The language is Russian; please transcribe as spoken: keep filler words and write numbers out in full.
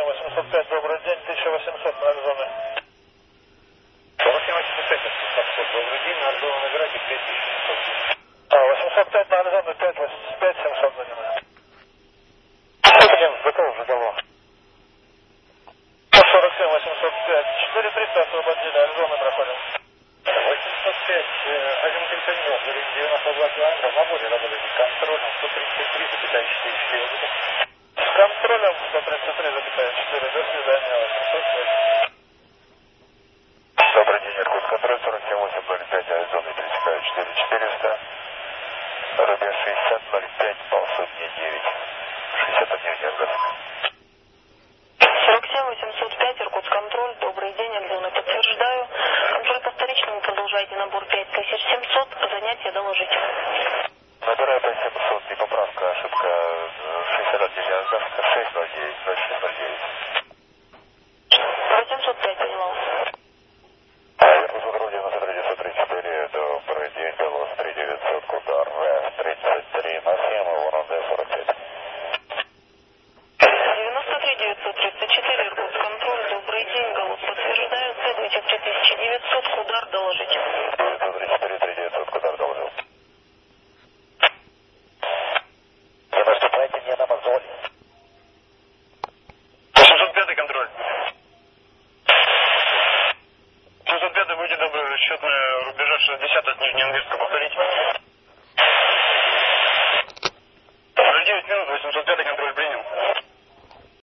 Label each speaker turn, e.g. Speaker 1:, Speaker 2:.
Speaker 1: восемьсот пять, добрый день, тысяча восемьсот на Аризоне.
Speaker 2: восемь восемьсот пять, добрый день, на Аризоне набирайте пять тысяч семьсот.
Speaker 1: А, восемьсот пять на Аризоне, пять семьсот занимаю.
Speaker 2: Один, готов, ждало.
Speaker 1: сорок семь, восемьсот пять, четыре триста освободили, Аризоны проходим.
Speaker 2: восемьсот пять, один тридцать два, девяносто два километра, на боре работает с контролем сто тридцать три, запятая четыре четыре.
Speaker 1: С контролем сто тридцать три, запятая четыре, до свидания, восемьсот пять.
Speaker 3: Добрый день, Иркутск, контроль сорок семь восемь ноль пять, Аризона, пересекаю четыре четыреста, рубеж шестьдесят ноль пять, полсотни девять, шестьдесят один, Нергаск.
Speaker 4: сорок семь восемьсот пять, Иркутск, контроль, добрый день, Аризона, подтверждаю. Контроль по вторичному, продолжайте набор пять тысяч семьсот, занятие доложите.
Speaker 3: Набираю пять семьсот, и поправка, ошибка шестьдесят один, Нергаск, шесть ноль девять, ноль шесть ноль девять.
Speaker 4: восемьсот пять, понимал.
Speaker 3: Иркутск, контроль девяносто три девятьсот тридцать четыре, добрый день, девяносто три девятьсот, Кудар, Эф тридцать три на семь, Воронде сорок пять.
Speaker 4: девяносто три девятьсот тридцать четыре, Иркутск, контроль, добрый день, голос подтверждаю, следуйте три тысячи девятьсот, Кудар, доложите.
Speaker 3: девятьсот тридцать четыре, три девятьсот, Кудар, доложил. Не наступайте мне на мозоль.
Speaker 1: восемьсот пять контроль. восемьсот пять, будьте добры, расчетная рубежа шестьдесят от Нижнеангельска, повторите.